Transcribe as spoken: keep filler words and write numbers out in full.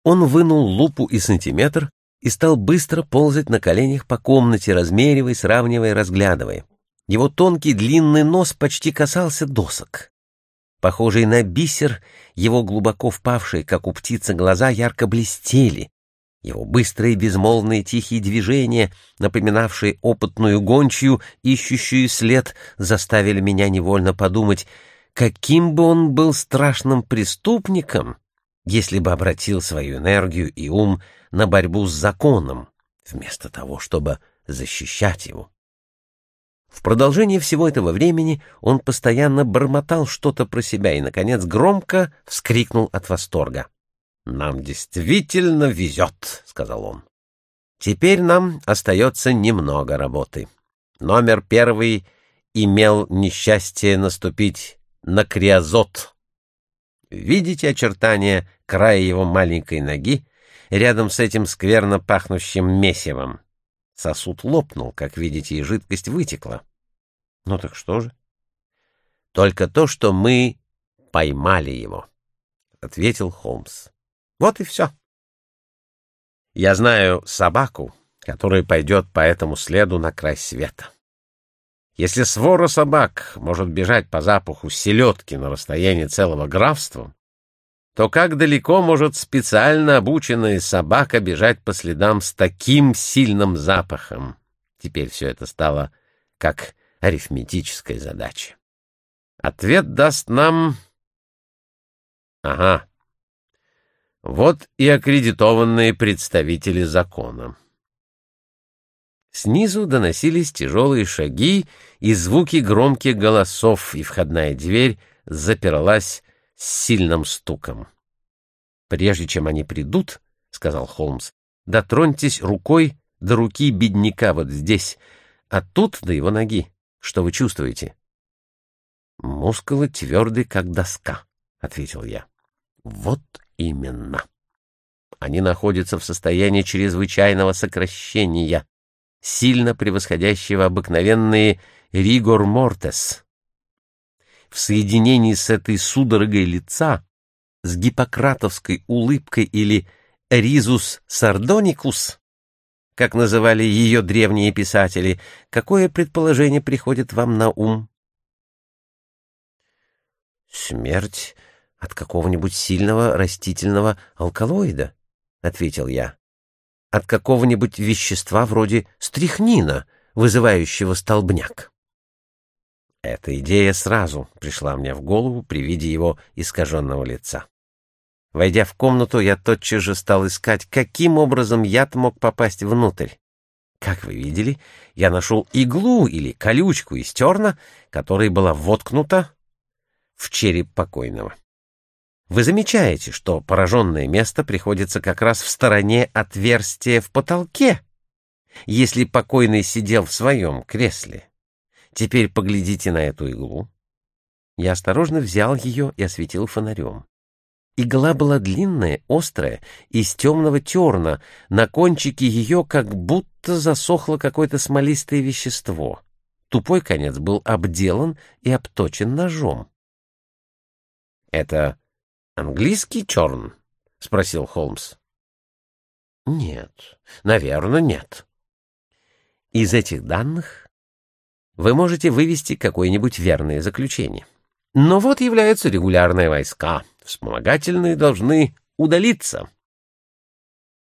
Он вынул лупу и сантиметр и стал быстро ползать на коленях по комнате, размеривая, сравнивая, разглядывая. Его тонкий длинный нос почти касался досок. Похожие на бисер, его глубоко впавшие, как у птицы, глаза ярко блестели. Его быстрые, безмолвные, тихие движения, напоминавшие опытную гончую, ищущую след, заставили меня невольно подумать, каким бы он был страшным преступником, если бы обратил свою энергию и ум на борьбу с законом, вместо того, чтобы защищать его. В продолжении всего этого времени он постоянно бормотал что-то про себя и, наконец, громко вскрикнул от восторга. «Нам действительно везет», — сказал он. «Теперь нам остается немного работы. Номер первый имел несчастье наступить на криозот. Видите очертания края его маленькой ноги рядом с этим скверно пахнущим месивом? Сосуд лопнул, как видите, и жидкость вытекла. Ну так что же? Только то, что мы поймали его, — ответил Холмс. Вот и все. Я знаю собаку, которая пойдет по этому следу на край света. Если свора собак может бежать по запаху селедки на расстоянии целого графства, то как далеко может специально обученная собака бежать по следам с таким сильным запахом? Теперь все это стало как арифметическая задача. Ответ даст нам... Ага. Вот и аккредитованные представители закона. Снизу доносились тяжелые шаги и звуки громких голосов, и входная дверь запиралась с сильным стуком. «Прежде чем они придут, — сказал Холмс, — дотроньтесь рукой до руки бедняка вот здесь, а тут до его ноги. Что вы чувствуете?» «Мускулы твердые, как доска», — ответил я. «Вот именно. Они находятся в состоянии чрезвычайного сокращения, сильно превосходящего обыкновенные ригор мортес. В соединении с этой судорогой лица, с гиппократовской улыбкой или ризус сардоникус, как называли ее древние писатели, какое предположение приходит вам на ум? «Смерть от какого-нибудь сильного растительного алкалоида», — ответил я. «От какого-нибудь вещества вроде стрихнина, вызывающего столбняк». Эта идея сразу пришла мне в голову при виде его искаженного лица. Войдя в комнату, я тотчас же стал искать, каким образом яд мог попасть внутрь. Как вы видели, я нашел иглу или колючку из терна, которая была воткнута в череп покойного. Вы замечаете, что пораженное место приходится как раз в стороне отверстия в потолке, если покойный сидел в своем кресле. Теперь поглядите на эту иглу. Я осторожно взял ее и осветил фонарем. Игла была длинная, острая, из темного терна, на кончике ее как будто засохло какое-то смолистое вещество. Тупой конец был обделан и обточен ножом. — Это английский терн? — спросил Холмс. — Нет, наверное, нет. Из этих данных вы можете вывести какое-нибудь верное заключение. Но вот являются регулярные войска. Вспомогательные должны удалиться.